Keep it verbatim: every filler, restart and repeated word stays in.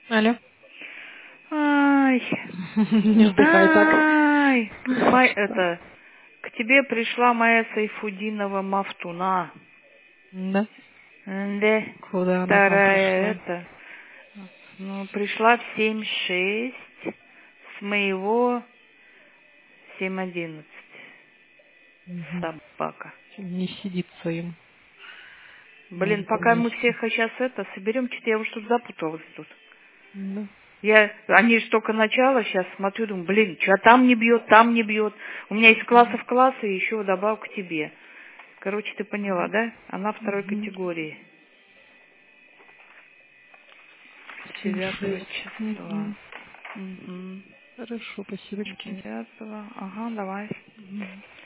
Алло. Ай, Не вздыхай так. ай, май, это, к тебе пришла моя Сайфудинова Мафтуна. Да? Да, Куда она к вам вторая пришла? это, ну, пришла в семь шесть, с моего семь одиннадцать. Угу. Собака. Не сидится им на Блин, одном пока мы всех месте. сейчас это соберем, что-то я уже тут запуталась тут. Да. Я, они же только начало, сейчас смотрю, думаю, блин, что там не бьет, там не бьет. У меня из класса в класс и еще добавок к тебе. Короче, ты поняла, да? Она второй Угу. категории. Семь Девятого шесть. числа. Угу. Угу. Хорошо, спасибочки. Девятого. Ага, давай. Мгм.